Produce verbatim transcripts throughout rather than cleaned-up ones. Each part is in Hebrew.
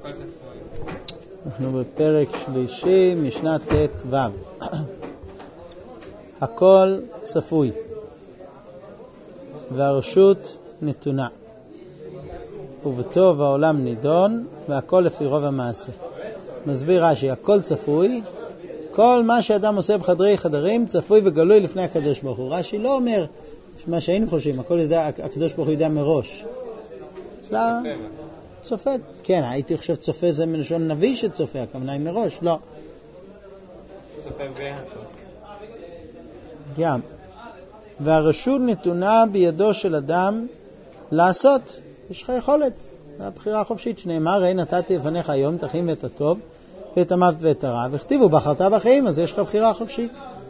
אנחנו בפרק שלישי, משנה ת' ו'. הכל צפוי והרשות נתונה, ובטוב העולם נידון, והכל לפי רוב המעשה. מסביר רש"י, הכל צפוי, כל מה שאדם עושה בחדרי חדרים צפוי וגלוי לפני הקדוש ברוך הוא. רש"י לא אומר מה שהיינו חושבים, הכל יודע, הקדוש ברוך הוא יודע מראש. לא, צופה, כן, הייתי חושב צופה זה מלשון נביא שצופה, הכוונה היא מראש, לא. צופה והכל. גם. והרשות נתונה בידו של אדם לעשות, יש לך יכולת, זה הבחירה החופשית, שנאמר, ראי נתתי לפניך היום את החיים ואת הטוב, ואת המוות ואת הרע, וכתיבו בחרת בחיים, אז יש לך בחירה חופשית.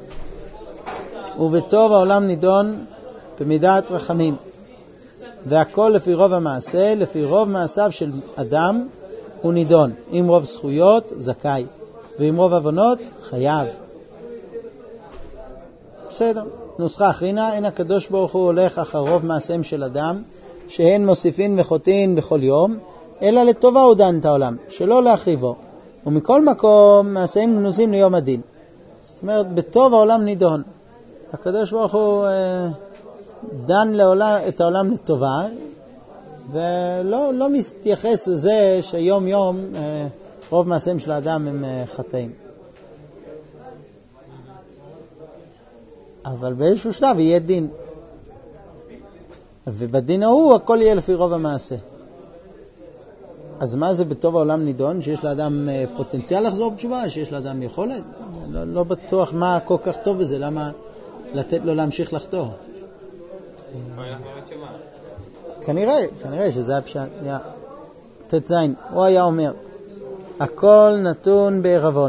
ובטוב העולם נידון במידת רחמים, והכל לפי רוב המעשה, לפי רוב מעשיו של אדם הוא נידון, עם רוב זכויות זכאי, ועם רוב עוונות חייב. בסדר, נוסחה אחרינה, אין הקדוש ברוך הוא הולך אחר רוב מעשיהם של אדם, שהן מוסיפין וחוטאים בכל יום, אלא לטובה הוא דן את העולם, שלא להחריבו, ומכל מקום מעשיהם גנוזים ליום הדין. זאת אומרת, בטוב העולם נידון. הקדוש ברוך הוא אה, דן לעולם, את העולם לטובה, ולא לא מתייחס לזה שיום יום אה, רוב מעשיהם של האדם הם אה, חטאים. אבל באיזשהו שלב יהיה דין. ובדין ההוא הכל יהיה לפי רוב המעשה. אז מה זה בטוב העולם נידון? שיש לאדם פוטנציאל לחזור בתשובה? שיש לאדם יכולת? לא, לא בטוח מה כל כך טוב בזה, למה לתת לו להמשיך לחתור? כנראה, כנראה שזה הפשט. תת זין, הוא היה אומר, הכל נתון בערבון.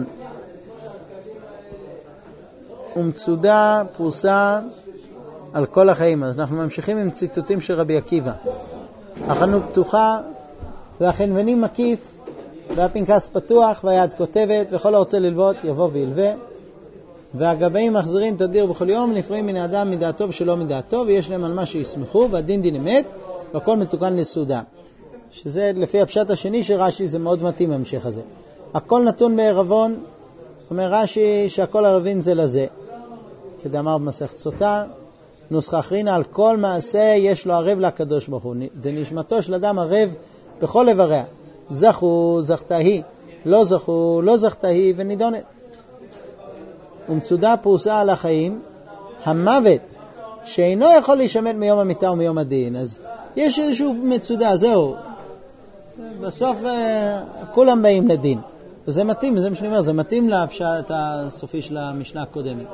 ומצודה פרוסה על כל החיים. אז אנחנו ממשיכים עם ציטוטים של רבי עקיבא. החנות פתוחה, והחנווני מקיף, והפנקס פתוח, והיד כותבת, וכל הרוצה ללוות יבוא וילווה. והגבאים מחזירים תדיר בכל יום, נפרעים מן האדם מדעתו ושלא מדעתו, ויש להם על מה שיסמכו, והדין דין אמת, והכל מתוקן לסעודה. שזה לפי הפשט השני של רש"י, זה מאוד מתאים המשך הזה. הכל נתון בערבון, אומר רש"י שהכל ערבין זה לזה. כדאמר במסכת סוטה, נוסחה אחרינה, על כל מעשה יש לו ערב לקדוש ברוך הוא. דנשמתו של אדם ערב בכל איבריה. זכו, זכתה היא, לא זכו, לא זכתה היא, ונידונת. ומצודה פרוסה על החיים, המוות, שאינו יכול להישמט מיום המיטה ומיום הדין. אז יש איזשהו מצודה, זהו. בסוף כולם באים לדין. וזה מתאים, זה מה שאני אומר, זה מתאים לפשט הסופי של המשנה הקודמת.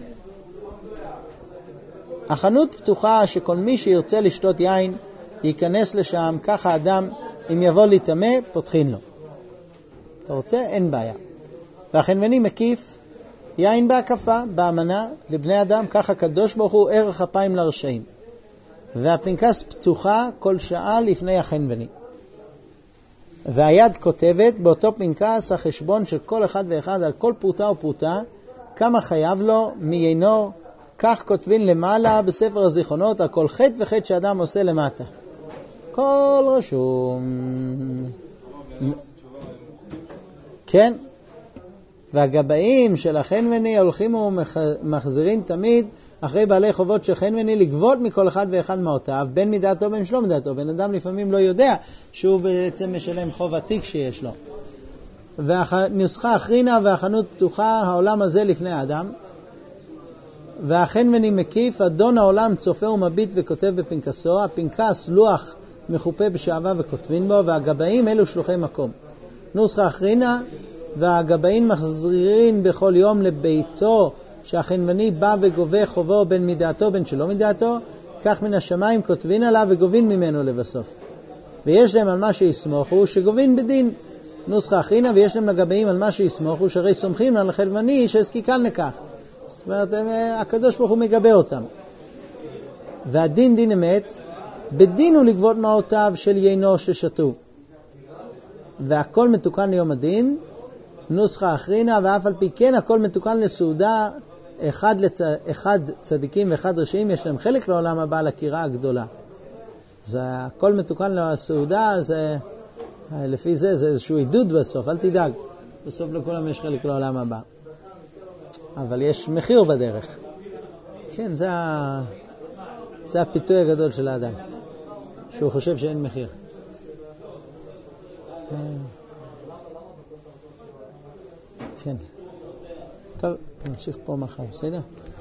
החנות פתוחה שכל מי שירצה לשתות יין ייכנס לשם, ככה אדם אם יבוא להתאמה פותחין לו. אתה רוצה? אין בעיה. והחנווני מקיף יין בהקפה, באמנה לבני אדם, ככה קדוש ברוך הוא ערך אפיים לרשעים. והפנקס פתוחה כל שעה לפני החנווני. והיד כותבת באותו פנקס החשבון של כל אחד ואחד על כל פרוטה ופרוטה, כמה חייב לו מיינו, כך כותבין למעלה בספר הזיכרונות על כל חטא וחטא שאדם עושה למטה. כל רשום. כן. והגבאים של החנווני הולכים ומחזירים תמיד אחרי בעלי חובות של חנווני לגבות מכל אחד ואחד מאותיו, בין מדעתו בין שלא מדעתו. בן אדם לפעמים לא יודע שהוא בעצם משלם חוב עתיק שיש לו. והנוסחה אחרינה והחנות פתוחה, העולם הזה לפני האדם. והחנווני מקיף, אדון העולם צופה ומביט וכותב בפנקסו, הפנקס לוח מחופה בשעבה וכותבין בו, והגבאים אלו שלוחי מקום. נוסחה אחרינה, והגבאים מחזירים בכל יום לביתו, שהחנווני בא וגובה חובו בין מדעתו בין שלא מדעתו, כך מן השמיים כותבין עליו וגובין ממנו לבסוף. ויש להם על מה שיסמוכו שגובין בדין. נוסחה אחרינה, ויש להם לגבאים על מה שיסמוכו שהרי סומכים על החנווני שהסכיקן לכך. זאת אומרת, הקדוש ברוך הוא מגבה אותם. והדין דין אמת, בדין הוא לגבות מעותיו של יינו ששתו. והכל מתוקן ליום הדין, נוסחה אחרינה, ואף על פי כן הכל מתוקן לסעודה, אחד, לצ... אחד צדיקים ואחד רשעים, יש להם חלק לעולם הבא לקירה הגדולה. זה הכל מתוקן לסעודה, זה לפי זה, זה איזשהו עידוד בסוף, אל תדאג. בסוף לכולם יש חלק לעולם הבא. אבל יש מחיר בדרך. כן, זה, ה... זה הפיתוי הגדול של האדם. שהוא חושב שאין מחיר. כן. טוב, נמשיך פה מחר, בסדר?